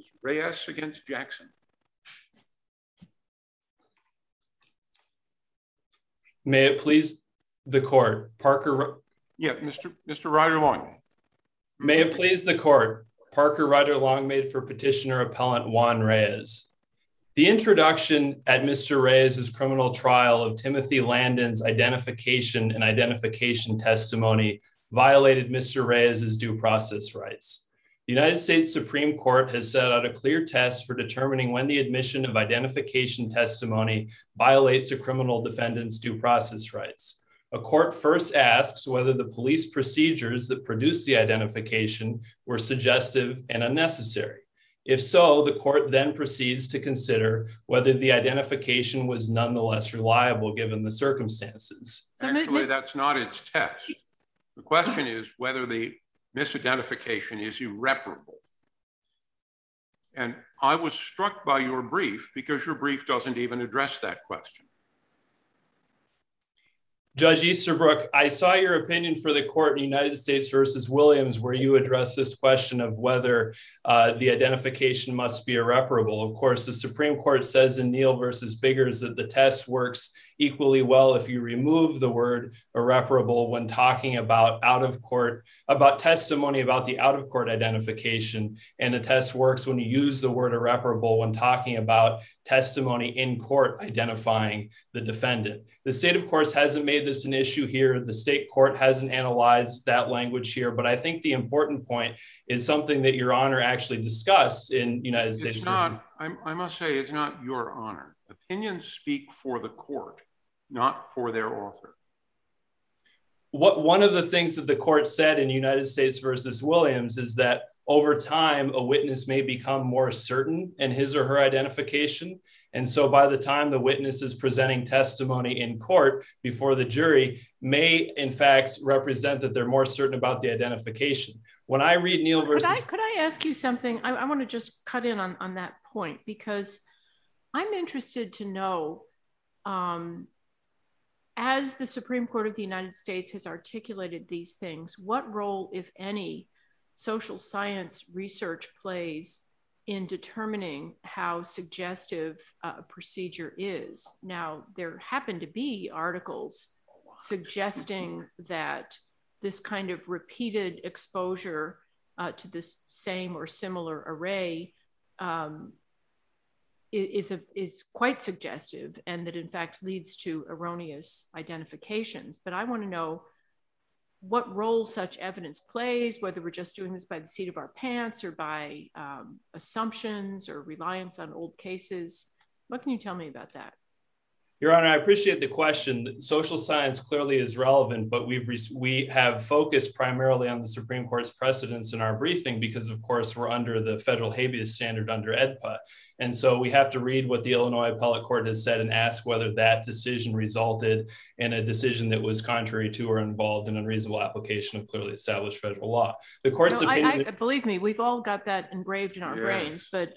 versus Reyes against Jackson. May it please the court, Parker. Yeah, Mr. Ryder-Long. May it please the court, Parker Ryder-Long made for petitioner appellant Juan Reyes. The introduction at Mr. Reyes' criminal trial of Timothy Landon's identification and identification testimony violated Mr. Reyes' due process rights. The United States Supreme Court has set out a clear test for determining when the admission of identification testimony violates a criminal defendant's due process rights. A court first asks whether the police procedures that produced the identification were suggestive and unnecessary. If so, the court then proceeds to consider whether the identification was nonetheless reliable given the circumstances. Actually, that's not its test. The question is whether the misidentification is irreparable. And I was struck by your brief because your brief doesn't even address that question. Judge Easterbrook, I saw your opinion for the court in United States versus Williams, where you address this question of whether the identification must be irreparable. Of course, the Supreme Court says in Neal versus Biggers that the test works equally well if you remove the word irreparable when talking about about testimony about the out-of-court identification. And the test works when you use the word irreparable when talking about testimony in court identifying the defendant. The state, of course, hasn't made this an issue here. The state court hasn't analyzed that language here, but I think the important point is something that Your Honor actually discussed in United States. It's not, I must say, it's not Your Honor. Opinions speak for the court, not for their author. One of the things that the court said in United States versus Williams is that over time, a witness may become more certain in his or her identification. And so by the time the witness is presenting testimony in court before the jury may in fact represent that they're more certain about the identification. When I read Neal versus... Could I ask you something? I want to just cut in on that point because I'm interested to know, as the Supreme Court of the United States has articulated these things, what role, if any, social science research plays in determining how suggestive a procedure is. Now, there happen to be articles suggesting that this kind of repeated exposure to this same or similar array is quite suggestive and that in fact leads to erroneous identifications. But I want to know what role such evidence plays, whether we're just doing this by the seat of our pants or by assumptions or reliance on old cases. What can you tell me about that? Your Honor, I appreciate the question. Social science clearly is relevant, but we have focused primarily on the Supreme Court's precedents in our briefing because, of course, we're under the federal habeas standard under AEDPA. And so we have to read what the Illinois Appellate Court has said and ask whether that decision resulted in a decision that was contrary to or involved in unreasonable application of clearly established federal law. The court's opinion... Believe me, we've all got that engraved in our brains, but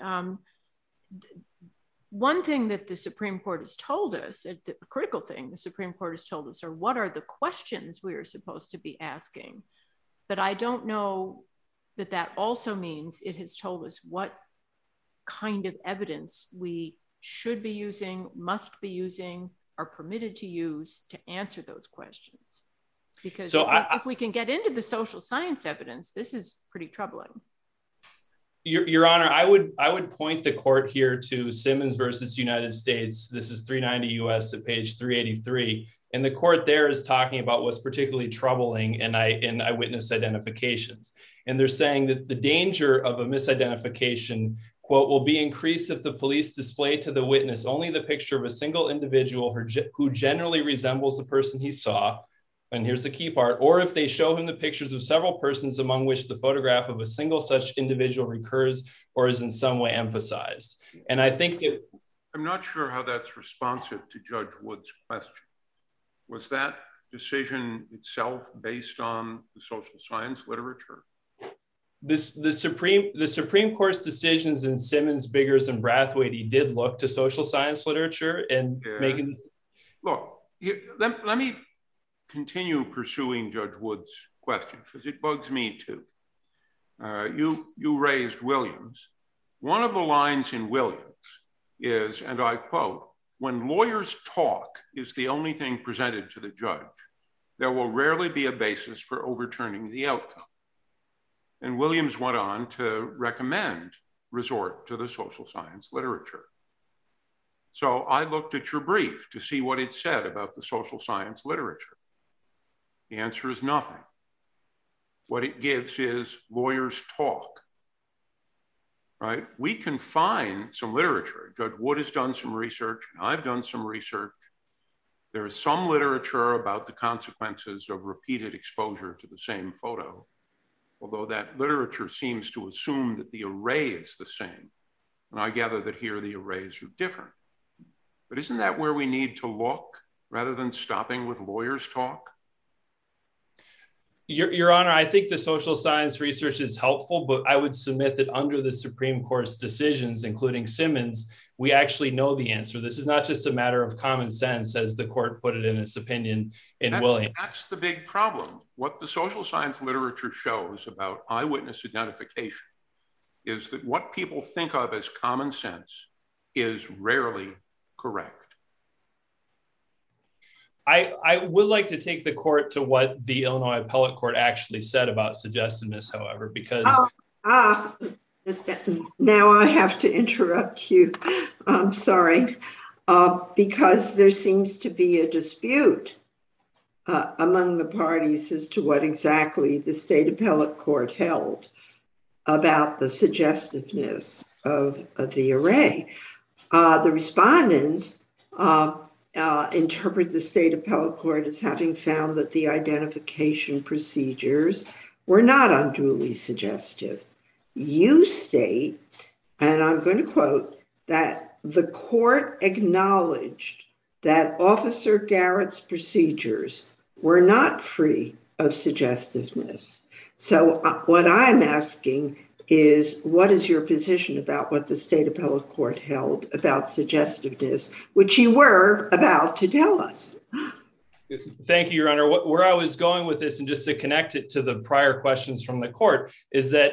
one thing that the Supreme Court has told us, the critical thing the Supreme Court has told us, are what are the questions we are supposed to be asking. But I don't know that that also means it has told us what kind of evidence we should be using, must be using, are permitted to use to answer those questions. Because if we can get into the social science evidence, this is pretty troubling. Your Honor, I would point the court here to Simmons versus United States. This is 390 U.S. at page 383. And the court there is talking about what's particularly troubling in eyewitness identifications. And they're saying that the danger of a misidentification, quote, will be increased if the police display to the witness only the picture of a single individual who generally resembles the person he saw. And here's the key part, or if they show him the pictures of several persons among which the photograph of a single such individual recurs or is in some way emphasized. And I think that... I'm not sure how that's responsive to Judge Wood's question. Was that decision itself based on the social science literature? The Supreme Court's decisions in Simmons, Biggers, and Brathwaite did look to social science literature and making... Look, let me continue pursuing Judge Wood's question because it bugs me too. You raised Williams, One of the lines in Williams is, and I quote, "When lawyers talk is the only thing presented to the judge, there will rarely be a basis for overturning the outcome." And Williams went on to recommend resort to the social science literature. So I looked at your brief to see what it said about the social science literature. The answer is nothing. What it gives is lawyers talk, right? We can find some literature. Judge Wood has done some research, and I've done some research. There is some literature about the consequences of repeated exposure to the same photo, although that literature seems to assume that the array is the same. And I gather that here the arrays are different. But isn't that where we need to look rather than stopping with lawyers talk? Your Honor, I think the social science research is helpful, but I would submit that under the Supreme Court's decisions, including Simmons, we actually know the answer. This is not just a matter of common sense, as the court put it in its opinion in Williams. That's the big problem. What the social science literature shows about eyewitness identification is that what people think of as common sense is rarely correct. I would like to take the court to what the Illinois Appellate Court actually said about suggestiveness, however, because... Now I have to interrupt you. I'm sorry, because there seems to be a dispute among the parties as to what exactly the state appellate court held about the suggestiveness of the array. The respondents interpret the state appellate court as having found that the identification procedures were not unduly suggestive. You state, and I'm going to quote, that the court acknowledged that Officer Garrett's procedures were not free of suggestiveness. So what I'm asking is, what is your position about what the state appellate court held about suggestiveness, which you were about to tell us? Thank you, Your Honor. Where I was going with this, and just to connect it to the prior questions from the court, is that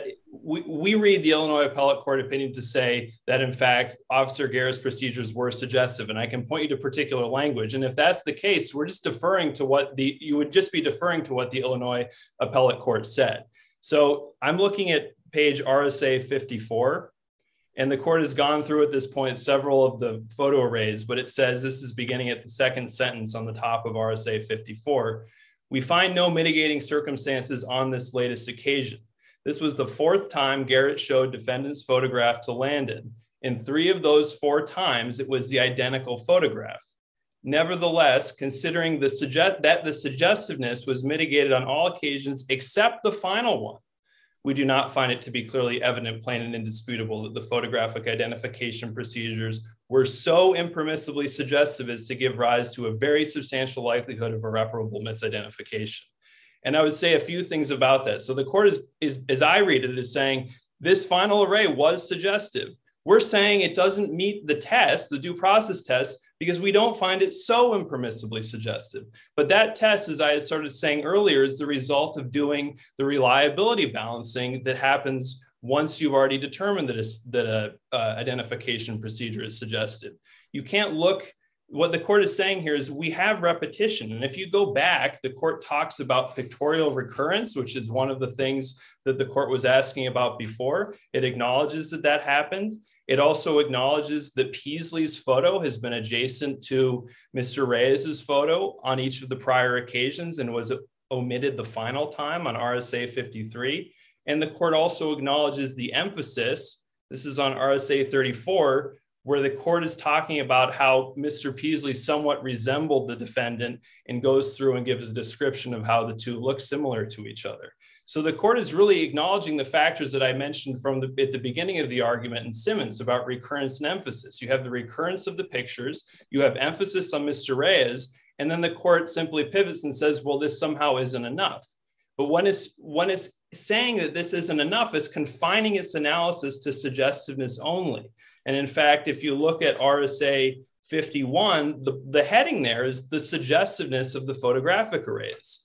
we read the Illinois Appellate Court opinion to say that, in fact, Officer Garrett's procedures were suggestive. And I can point you to particular language. And if that's the case, we're just deferring to what you would just be deferring to what the Illinois Appellate Court said. So I'm looking at page RSA 54. And the court has gone through at this point several of the photo arrays, but it says, this is beginning at the second sentence on the top of RSA 54. "We find no mitigating circumstances on this latest occasion. This was the fourth time Garrett showed defendant's photograph to Landon. In 3 of those 4 times, it was the identical photograph. Nevertheless, considering that the suggestiveness was mitigated on all occasions except the final one, we do not find it to be clearly evident, plain and indisputable that the photographic identification procedures were so impermissibly suggestive as to give rise to a very substantial likelihood of irreparable misidentification." And I would say a few things about that. So the court is as I read it, is saying this final array was suggestive. We're saying it doesn't meet the test, the due process test, because we don't find it so impermissibly suggestive. But that test, as I started saying earlier, is the result of doing the reliability balancing that happens once you've already determined that a identification procedure is suggestive. You can't look, what the court is saying here is we have repetition. And if you go back, the court talks about pictorial recurrence, which is one of the things that the court was asking about before. It acknowledges that that happened. It also acknowledges that Peasley's photo has been adjacent to Mr. Reyes's photo on each of the prior occasions and was omitted the final time on RSA 53. And the court also acknowledges the emphasis, this is on RSA 34, where the court is talking about how Mr. Peasley somewhat resembled the defendant and goes through and gives a description of how the two look similar to each other. So the court is really acknowledging the factors that I mentioned at the beginning of the argument in Simmons about recurrence and emphasis. You have the recurrence of the pictures, you have emphasis on Mr. Reyes, and then the court simply pivots and says, well, this somehow isn't enough. But when it's saying that this isn't enough, it's confining its analysis to suggestiveness only. And in fact, if you look at RSA 51, the heading there is the suggestiveness of the photographic arrays.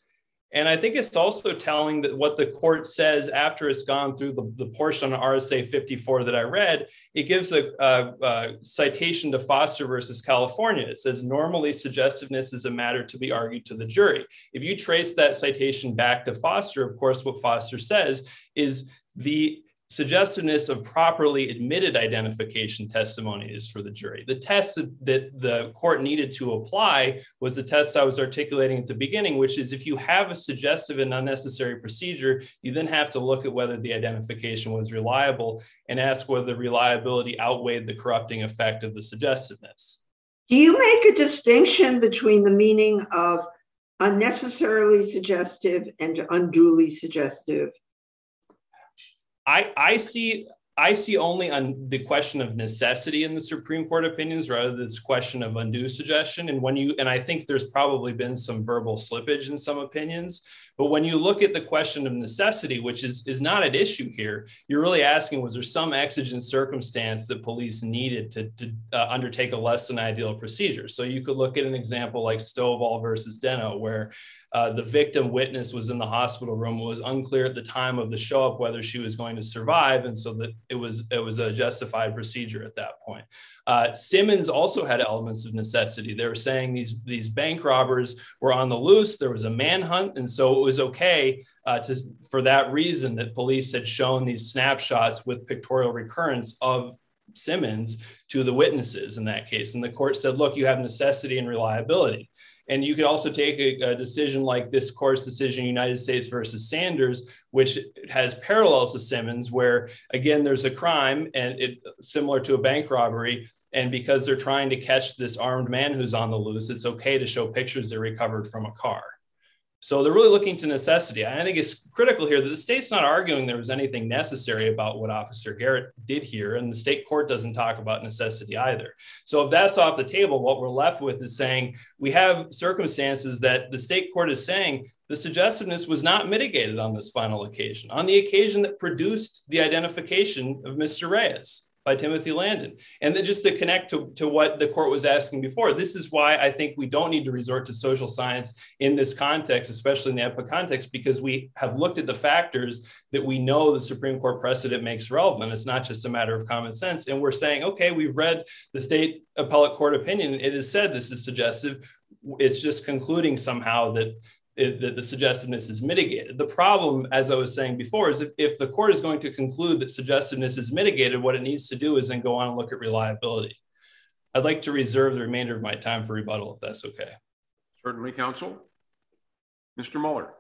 And I think it's also telling that what the court says after it's gone through the portion on RSA 54 that I read, it gives a citation to Foster versus California. It says normally suggestiveness is a matter to be argued to the jury. If you trace that citation back to Foster, of course, what Foster says is the suggestiveness of properly admitted identification testimony is for the jury. The test that the court needed to apply was the test I was articulating at the beginning, which is if you have a suggestive and unnecessary procedure, you then have to look at whether the identification was reliable and ask whether the reliability outweighed the corrupting effect of the suggestiveness. Do you make a distinction between the meaning of unnecessarily suggestive and unduly suggestive? I see only on the question of necessity in the Supreme Court opinions rather than this question of undue suggestion. And I think there's probably been some verbal slippage in some opinions, but when you look at the question of necessity, which is not at issue here, you're really asking, was there some exigent circumstance that police needed to undertake a less than ideal procedure? So you could look at an example like Stovall versus Deno, where the victim witness was in the hospital room. It was unclear at the time of the show up whether she was going to survive, and so that it was a justified procedure at that point. Simmons also had elements of necessity. They were saying these bank robbers were on the loose. There was a manhunt, and so it was okay for that reason that police had shown these snapshots with pictorial recurrence of Simmons to the witnesses in that case. And the court said, look, you have necessity and reliability. And you could also take a decision like this court's decision, United States versus Sanders, which has parallels to Simmons, where, again, there's a crime and similar to a bank robbery. And because they're trying to catch this armed man who's on the loose, it's okay to show pictures they recovered from a car. So they're really looking to necessity. And I think it's critical here that the state's not arguing there was anything necessary about what Officer Garrett did here. And the state court doesn't talk about necessity either. So if that's off the table, what we're left with is saying we have circumstances that the state court is saying the suggestiveness was not mitigated on this final occasion, on the occasion that produced the identification of Mr. Reyes by Timothy Landon. And then just to connect to what the court was asking before, this is why I think we don't need to resort to social science in this context, especially in the EPA context, because we have looked at the factors that we know the Supreme Court precedent makes relevant. It's not just a matter of common sense. And we're saying, okay, we've read the state appellate court opinion. It has said this is suggestive. It's just concluding somehow that the suggestiveness is mitigated. The problem, as I was saying before, is if the court is going to conclude that suggestiveness is mitigated, what it needs to do is then go on and look at reliability. I'd like to reserve the remainder of my time for rebuttal, if that's okay. Certainly, counsel. Mr. Mueller.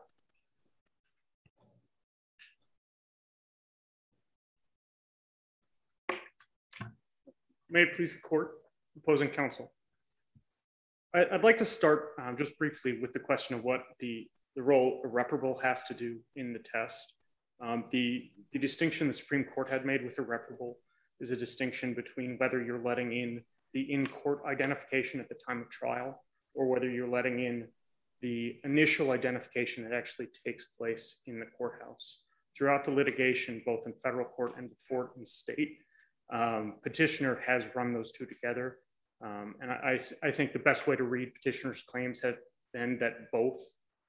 May it please the court, opposing counsel. I'd like to start just briefly with the question of what the role irreparable has to do in the test. The distinction the Supreme Court had made with irreparable is a distinction between whether you're letting in the in-court identification at the time of trial or whether you're letting in the initial identification that actually takes place in the courthouse. Throughout the litigation, both in federal court and before in state, petitioner has run those two together. And I think the best way to read petitioner's claims have been that both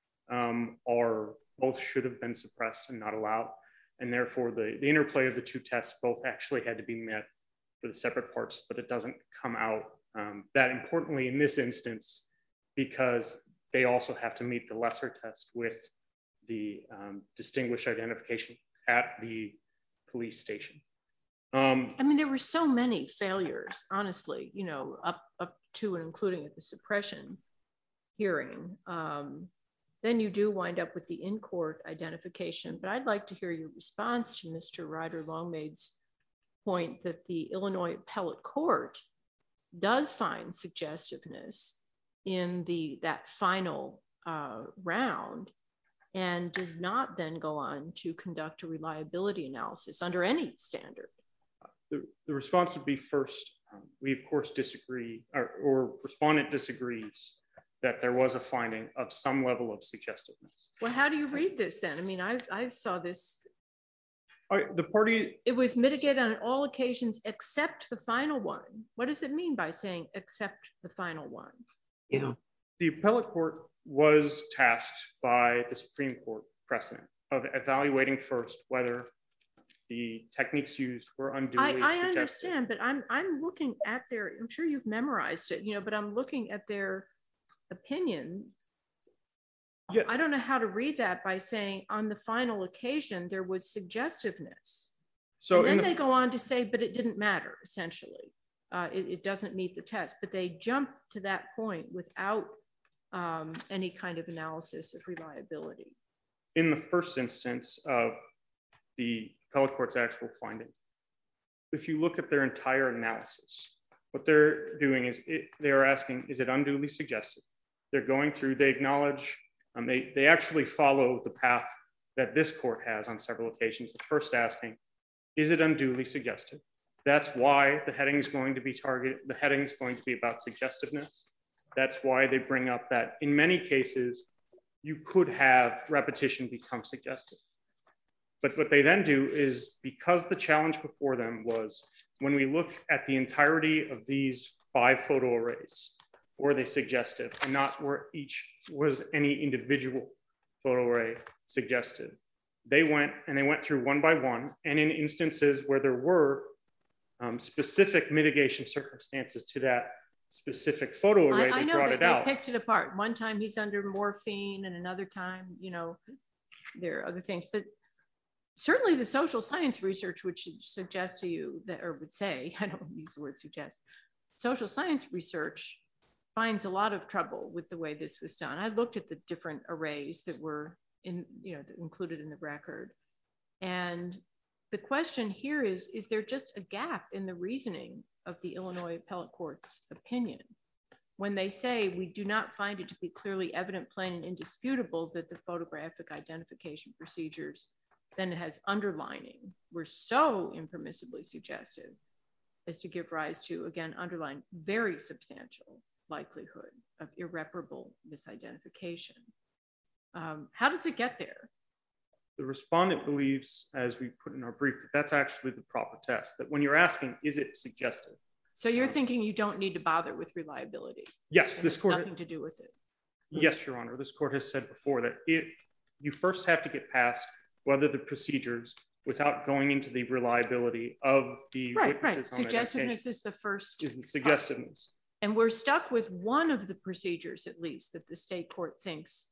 should have been suppressed and not allowed. And therefore the interplay of the two tests both actually had to be met for the separate parts, but it doesn't come out that importantly in this instance, because they also have to meet the lesser test with the distinguished identification at the police station. I mean, there were so many failures, honestly, you know, up to and including at the suppression hearing. Then you do wind up with the in-court identification, but I'd like to hear your response to Mr. Ryder-Longmaid's point that the Illinois Appellate Court does find suggestiveness in that final round and does not then go on to conduct a reliability analysis under any standard. The response would be first, we of course disagree, or respondent disagrees that there was a finding of some level of suggestiveness. Well, how do you read this then? I mean, I saw this. It was mitigated on all occasions except the final one. What does it mean by saying except the final one? Yeah. The appellate court was tasked by the Supreme Court precedent of evaluating first whether the techniques used were unduly suggestive. I understand, but I'm looking at their, I'm sure you've memorized it, but I'm looking at their opinion. Yeah. I don't know how to read that by saying on the final occasion, there was suggestiveness. So and then they go on to say, but it didn't matter, essentially. It doesn't meet the test, but they jump to that point without any kind of analysis of reliability. In the first instance of the appellate court's actual finding, if you look at their entire analysis, what they're doing is they're asking, is it unduly suggestive? They're going through, they acknowledge, they actually follow the path that this court has on several occasions. The first asking, is it unduly suggestive? That's why the heading is going to be targeted. The heading is going to be about suggestiveness. That's why they bring up that in many cases, you could have repetition become suggestive. But what they then do is, because the challenge before them was, when we look at the entirety of these 5 photo arrays, were they suggestive and not where each was any individual photo array suggestive? They went through one by one, and in instances where there were specific mitigation circumstances to that specific photo array, I know brought it out. They picked it apart. One time he's under morphine, and another time, there are other things. But certainly the social science research would suggest to you that, or would say, I don't use the word suggest, social science research finds a lot of trouble with the way this was done. I looked at the different arrays that were included in the record. And the question here is there just a gap in the reasoning of the Illinois Appellate Court's opinion when they say, we do not find it to be clearly evident, plain, and indisputable that the photographic identification procedures, then it has underlining, were so impermissibly suggestive as to give rise to, again, underline, very substantial likelihood of irreparable misidentification. How does it get there? The respondent believes, as we put in our brief, that that's actually the proper test, that when you're asking, is it suggestive? So you're thinking you don't need to bother with reliability? Yes, this court. Nothing to do with it. Yes, Your Honor. This court has said before that you first have to get past whether the procedures, without going into the reliability of the witnesses. Right. Suggestiveness is the first. Is the suggestiveness. And we're stuck with one of the procedures, at least, that the state court thinks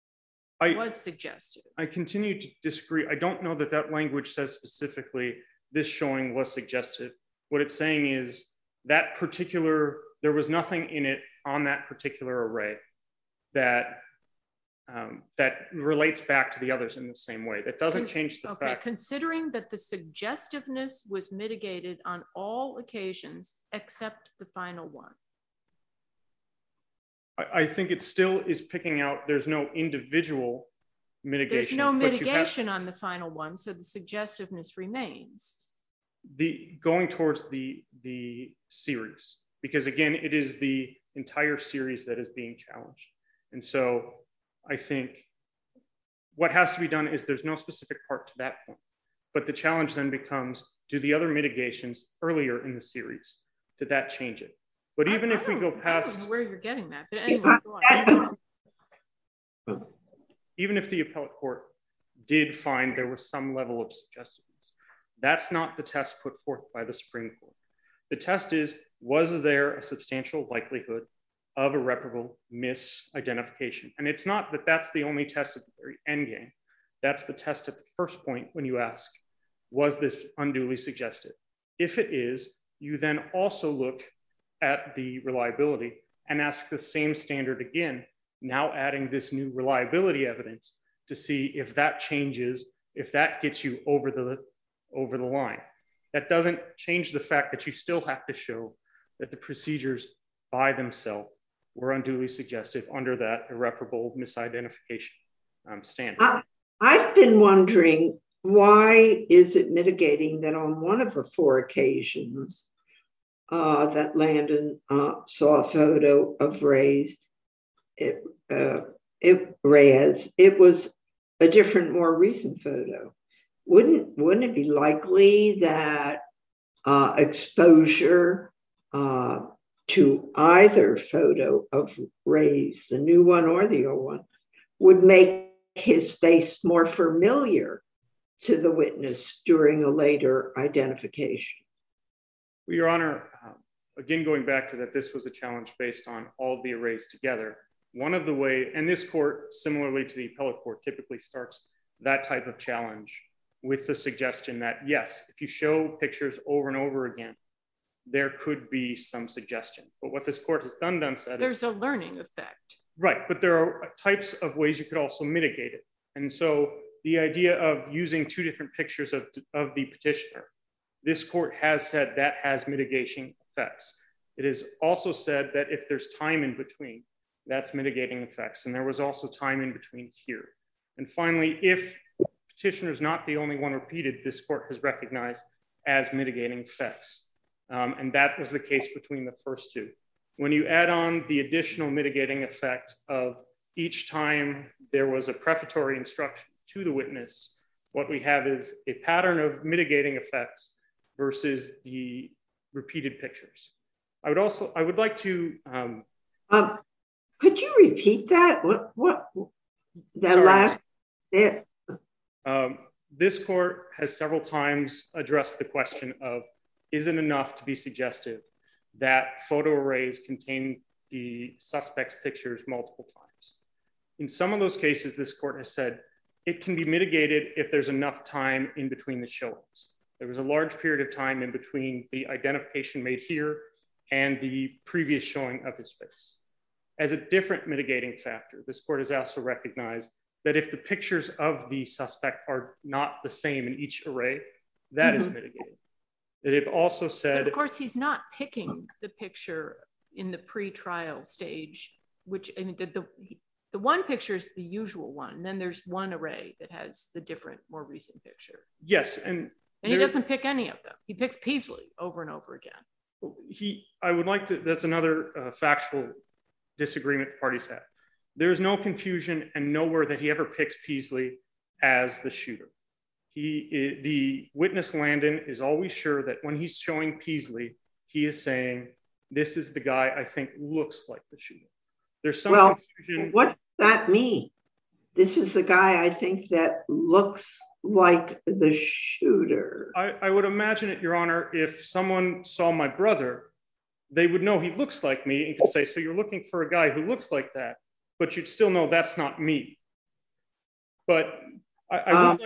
was suggestive. I continue to disagree. I don't know that that language says specifically this showing was suggestive. What it's saying is that there was nothing in it on that particular array that relates back to the others in the same way. That doesn't change the fact. Considering that the suggestiveness was mitigated on all occasions except the final one. I think it still is picking out, there's no individual mitigation. There's no mitigation on the final one, so the suggestiveness remains. Going towards the series, because again, it is the entire series that is being challenged. And so I think what has to be done is there's no specific part to that point. But the challenge then becomes, do the other mitigations earlier in the series, did that change it? But even if we go past... I don't know where you're getting that, but anyway, go on. Even if the appellate court did find there was some level of suggestiveness, that's not the test put forth by the Supreme Court. The test is, was there a substantial likelihood of irreparable misidentification? And it's not that that's the only test at the very end game. That's the test at the first point when you ask, was this unduly suggestive? If it is, you then also look at the reliability and ask the same standard again, now adding this new reliability evidence to see if that changes, if that gets you over the line. That doesn't change the fact that you still have to show that the procedures by themselves were unduly suggestive under that irreparable misidentification standard. I've been wondering, why is it mitigating that on one of the 4 occasions that Landon saw a photo of Reyes, it was a different, more recent photo? Wouldn't it be likely that exposure to either photo of Reyes, the new one or the old one, would make his face more familiar to the witness during a later identification? Well, Your Honor, again, going back to that, this was a challenge based on all the arrays together. One of the way, and this court, similarly to the appellate court, typically starts that type of challenge with the suggestion that, yes, if you show pictures over and over again, there could be some suggestion. But what this court has done said there's a learning effect. Right, but there are types of ways you could also mitigate it. And so the idea of using two different pictures of the petitioner, this court has said that has mitigation effects. It has also said that if there's time in between, that's mitigating effects. And there was also time in between here. And finally, if petitioner is not the only one repeated, this court has recognized as mitigating effects. And that was the case between the first two. When you add on the additional mitigating effect of each time there was a prefatory instruction to the witness, what we have is a pattern of mitigating effects versus the repeated pictures. I would like to. Could you repeat that? What that sorry. Last bit? This court has several times addressed the question of, is it enough to be suggestive that photo arrays contain the suspect's pictures multiple times? In some of those cases, this court has said it can be mitigated if there's enough time in between the showings. There was a large period of time in between the identification made here and the previous showing of his face. As a different mitigating factor, this court has also recognized that if the pictures of the suspect are not the same in each array, that is mitigated. That it also said— but of course, he's not picking the picture in the pre-trial stage, which, I mean, the one picture is the usual one. And then there's one array that has the different, more recent picture. Yes, and he doesn't pick any of them. He picks Peasley over and over again. I would like to— that's another factual disagreement the parties have. There's no confusion and nowhere that he ever picks Peasley as the shooter. The witness, Landon, is always sure that when he's showing Peasley, he is saying, this is the guy I think looks like the shooter. There's some confusion. What does that mean? This is the guy I think that looks like the shooter. I would imagine it, Your Honor, if someone saw my brother, they would know he looks like me and could say, so you're looking for a guy who looks like that, but you'd still know that's not me. But I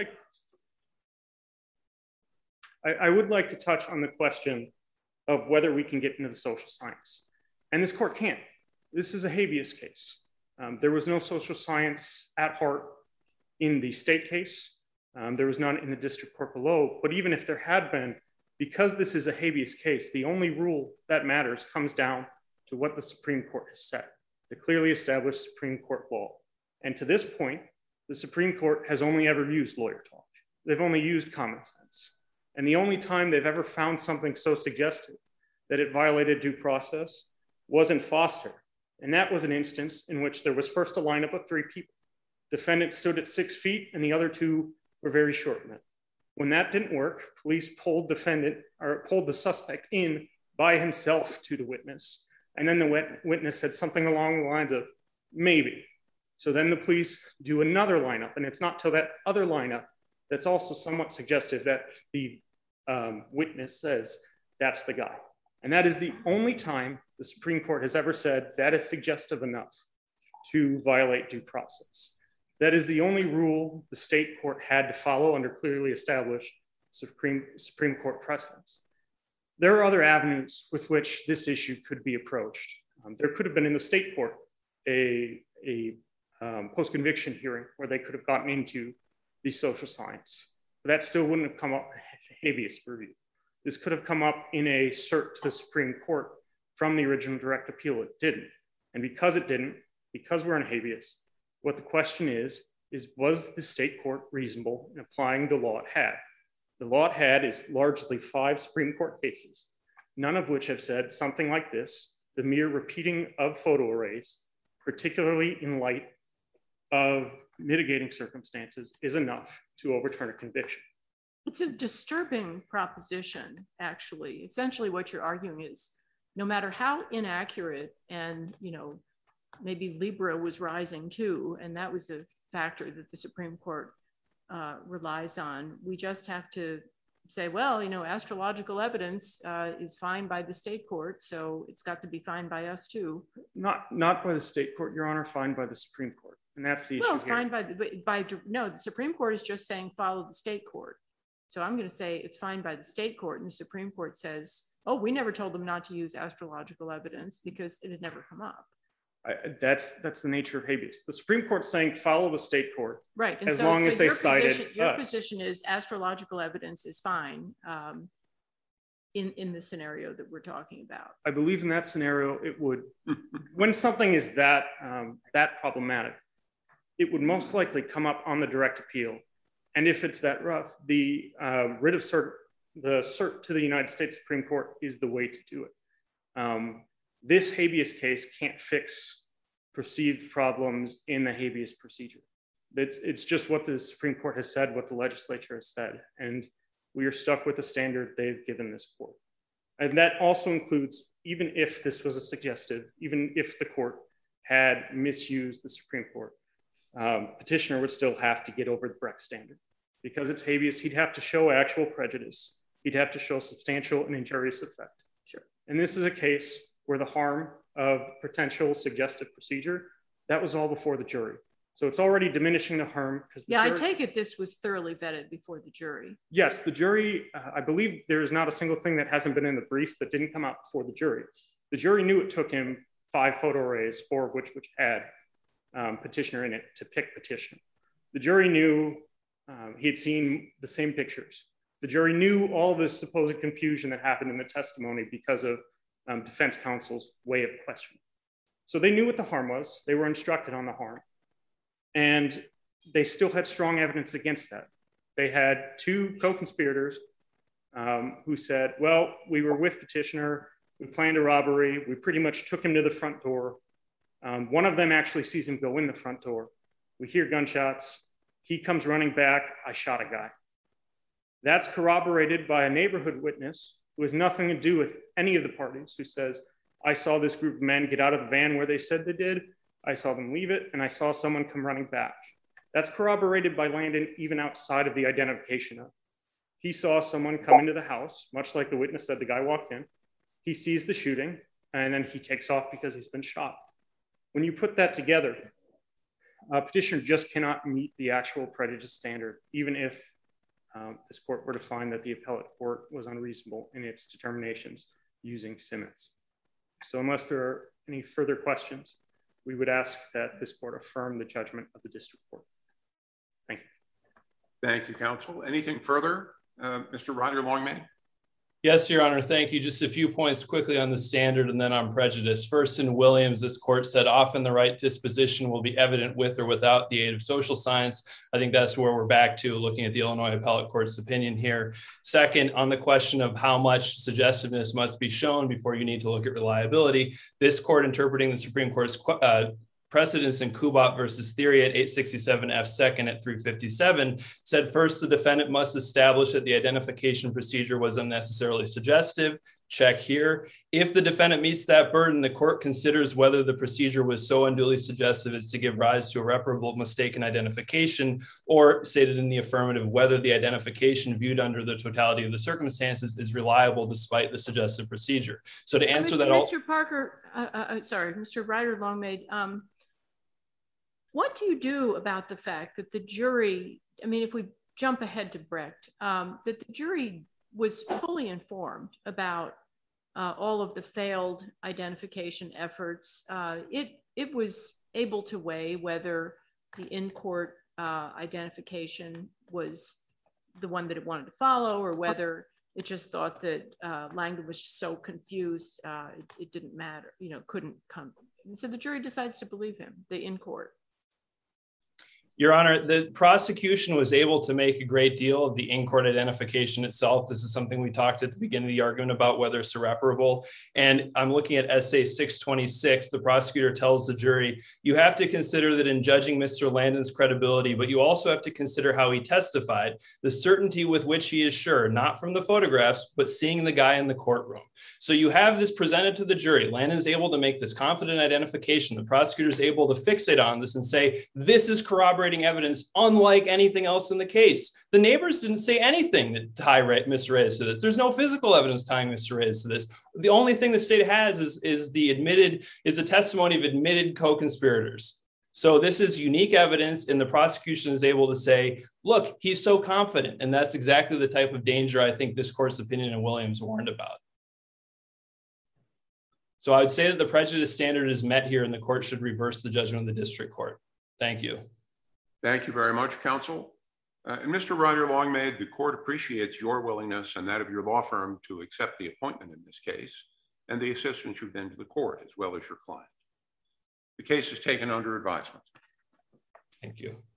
would like to touch on the question of whether we can get into the social science. And this court can't. This is a habeas case. There was no social science at heart in the state case. There was none in the district court below. But even if there had been, because this is a habeas case, the only rule that matters comes down to what the Supreme Court has said, the clearly established Supreme Court law. And to this point, the Supreme Court has only ever used lawyer talk. They've only used common sense. And the only time they've ever found something so suggestive that it violated due process was in Foster. And that was an instance in which there was first a lineup of 3 people. Defendant stood at 6 feet and the other 2 were very short men. When that didn't work, police pulled the suspect in by himself to the witness. And then the witness said something along the lines of, maybe. So then the police do another lineup. And it's not till that other lineup that's also somewhat suggestive that the witness says, that's the guy. And that is the only time the Supreme Court has ever said that is suggestive enough to violate due process. That is the only rule the state court had to follow under clearly established Supreme Court precedents. There are other avenues with which this issue could be approached. There could have been in the state court a post-conviction hearing where they could have gotten into the social science. But that still wouldn't have come up in habeas review. This could have come up in a cert to the Supreme Court from the original direct appeal. It didn't. And because it didn't, because we're in habeas, what the question is was the state court reasonable in applying the law it had? The law it had is largely 5 Supreme Court cases, none of which have said something like this: the mere repeating of photo arrays, particularly in light of mitigating circumstances, is enough to overturn a conviction. It's a disturbing proposition, actually. Essentially, what you're arguing is no matter how inaccurate, and, maybe Libra was rising too, and that was a factor that the Supreme Court relies on. We just have to say, well, astrological evidence is fine by the state court, so it's got to be fine by us too. Not by the state court, Your Honor, fine by the Supreme Court. And that's the issue. Well, fine no, the Supreme Court is just saying follow the state court. So I'm going to say it's fine by the state court, and the Supreme Court says, oh, we never told them not to use astrological evidence because it had never come up. That's the nature of habeas. The Supreme Court's saying follow the state court, right? And as long as they cited your position is astrological evidence is fine in the scenario that we're talking about. I believe in that scenario, it would. When something is that problematic, it would most likely come up on the direct appeal, and if it's that rough, the writ of cert, the cert to the United States Supreme Court is the way to do it. This habeas case can't fix perceived problems in the habeas procedure. It's just what the Supreme Court has said, what the legislature has said, and we are stuck with the standard they've given this court. And that also includes, even if this was a suggestive, even if the court had misused the Supreme Court, petitioner would still have to get over the Brecht standard. Because it's habeas, he'd have to show actual prejudice. He'd have to show substantial and injurious effect. Sure. And this is a case where the harm of potential suggestive procedure, that was all before the jury. So it's already diminishing the harm. I take it this was thoroughly vetted before the jury. Yes, the jury, I believe there is not a single thing that hasn't been in the briefs that didn't come out before the jury. The jury knew it took him 5 photo arrays, 4 of which had petitioner in it to pick petitioner. The jury knew he had seen the same pictures. The jury knew all this supposed confusion that happened in the testimony because of defense counsel's way of questioning. So they knew what the harm was. They were instructed on the harm. And they still had strong evidence against that. They had 2 co-conspirators who said, well, we were with petitioner, we planned a robbery, we pretty much took him to the front door. One of them actually sees him go in the front door. We hear gunshots. He comes running back. I shot a guy. That's corroborated by a neighborhood witness who has nothing to do with any of the parties, who says, I saw this group of men get out of the van where they said they did. I saw them leave it, and I saw someone come running back. That's corroborated by Landon even outside of the identification of. He saw someone come into the house, much like the witness said the guy walked in. He sees the shooting, and then he takes off because he's been shot. When you put that together, petitioner just cannot meet the actual prejudice standard, even if this court were to find that the appellate court was unreasonable in its determinations using Simmons. So unless there are any further questions, we would ask that this court affirm the judgment of the district court. Thank you. Thank you, counsel. Anything further, Mr. Ryder-Longmaid? Yes, Your Honor, thank you. Just a few points quickly on the standard and then on prejudice. First, in Williams, this court said often the right disposition will be evident with or without the aid of social science. I think that's where we're back to looking at the Illinois Appellate Court's opinion here. Second, on the question of how much suggestiveness must be shown before you need to look at reliability, this court interpreting the Supreme Court's precedents in Kubat versus Theory at 867 F. 2nd at 357 said first, the defendant must establish that the identification procedure was unnecessarily suggestive. Check here. If the defendant meets that burden, the court considers whether the procedure was so unduly suggestive as to give rise to irreparable mistaken identification, or stated in the affirmative, whether the identification viewed under the totality of the circumstances is reliable despite the suggestive procedure. So to answer that, Mr. Parker, Mr. Ryder-Longmaid, what do you do about the fact that the jury, I mean, if we jump ahead to Brecht, that the jury was fully informed about all of the failed identification efforts? It was able to weigh whether the in-court identification was the one that it wanted to follow, or whether it just thought that Langdon was so confused, it didn't matter, couldn't come. And so the jury decides to believe him, the in-court. Your Honor, the prosecution was able to make a great deal of the in-court identification itself. This is something we talked at the beginning of the argument about whether it's irreparable. And I'm looking at essay 626. The prosecutor tells the jury, you have to consider that in judging Mr. Landon's credibility, but you also have to consider how he testified, the certainty with which he is sure, not from the photographs, but seeing the guy in the courtroom. So you have this presented to the jury. Landon is able to make this confident identification. The prosecutor is able to fixate on this and say, this is corroborating evidence unlike anything else in the case. The neighbors didn't say anything that tie Mr. Reyes to this. There's no physical evidence tying Mr. Reyes to this. The only thing the state has is the testimony of admitted co-conspirators. So this is unique evidence, and the prosecution is able to say, look, he's so confident. And that's exactly the type of danger I think this court's opinion in Williams warned about. So I would say that the prejudice standard is met here, and the court should reverse the judgment of the district court. Thank you. Thank you very much, counsel. And Mr. Ryder-Longmaid, the court appreciates your willingness and that of your law firm to accept the appointment in this case and the assistance you've been to the court, as well as your client. The case is taken under advisement. Thank you.